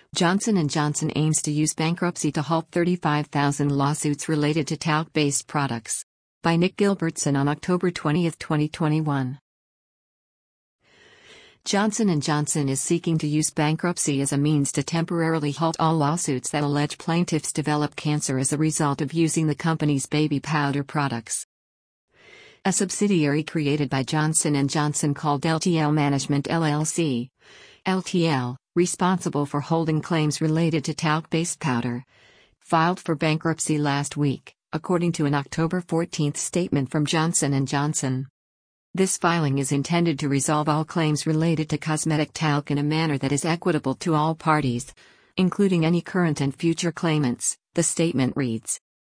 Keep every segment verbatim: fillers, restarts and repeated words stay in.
Johnson and Johnson aims to use bankruptcy to halt thirty-five thousand lawsuits related to talc-based products. By Nick Gilbertson on October twentieth, twenty twenty-one. Johnson and Johnson is seeking to use bankruptcy as a means to temporarily halt all lawsuits that allege plaintiffs develop cancer as a result of using the company's baby powder products. A subsidiary created by Johnson and Johnson called L T L Management L L C, L T L, responsible for holding claims related to talc-based powder, filed for bankruptcy last week, according to an October fourteenth statement from Johnson and Johnson. This filing is intended to resolve all claims related to cosmetic talc in a manner that is equitable to all parties, including any current and future claimants, the statement reads.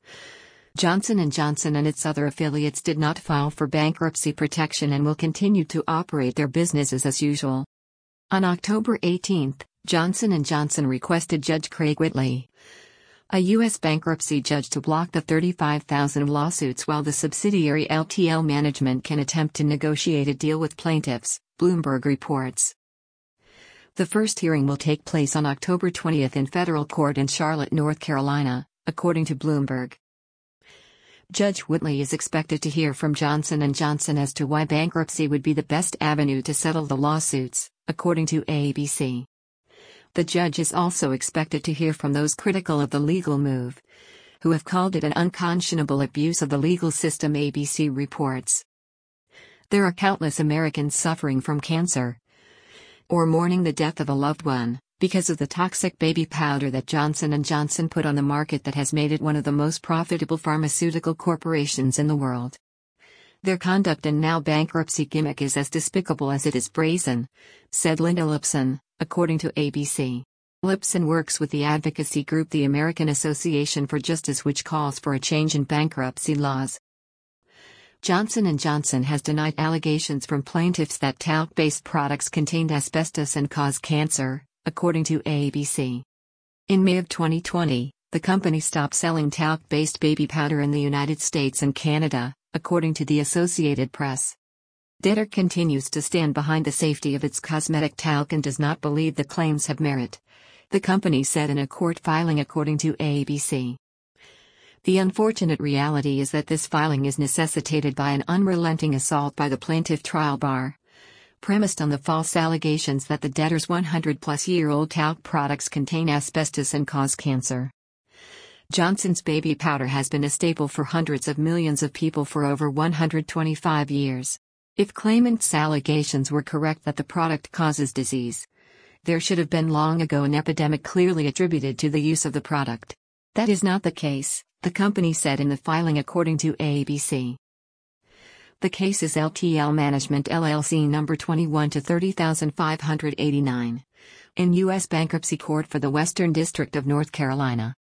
Johnson and Johnson and its other affiliates did not file for bankruptcy protection and will continue to operate their businesses as usual. On October eighteenth, Johnson and Johnson requested Judge Craig Whitley, a U S bankruptcy judge, to block the thirty-five thousand lawsuits while the subsidiary L T L Management can attempt to negotiate a deal with plaintiffs, Bloomberg reports. The first hearing will take place on October twentieth in federal court in Charlotte, North Carolina, according to Bloomberg. Judge Whitley is expected to hear from Johnson and Johnson as to why bankruptcy would be the best avenue to settle the lawsuits, according to A B C. The judge is also expected to hear from those critical of the legal move, who have called it an unconscionable abuse of the legal system, A B C reports. There are countless Americans suffering from cancer or mourning the death of a loved one because of the toxic baby powder that Johnson and Johnson put on the market that has made it one of the most profitable pharmaceutical corporations in the world. Their conduct and now bankruptcy gimmick is as despicable as it is brazen, said Linda Lipson, according to A B C. Lipson works with the advocacy group the American Association for Justice, which calls for a change in bankruptcy laws. Johnson and Johnson has denied allegations from plaintiffs that talc-based products contained asbestos and cause cancer, according to A B C. In May of twenty twenty, the company stopped selling talc-based baby powder in the United States and Canada, according to the Associated Press. Detter continues to stand behind the safety of its cosmetic talc and does not believe the claims have merit, the company said in a court filing, according to A B C. The unfortunate reality is that this filing is necessitated by an unrelenting assault by the plaintiff trial bar, premised on the false allegations that the debtor's one hundred plus year old talc products contain asbestos and cause cancer. Johnson's baby powder has been a staple for hundreds of millions of people for over one hundred twenty-five years. If claimants' allegations were correct that the product causes disease, there should have been long ago an epidemic clearly attributed to the use of the product. That is not the case, the company said in the filing, according to A B C. The case is L T L Management L L C number twenty-one to thirty thousand five hundred eighty-nine, in U S Bankruptcy Court for the Western District of North Carolina.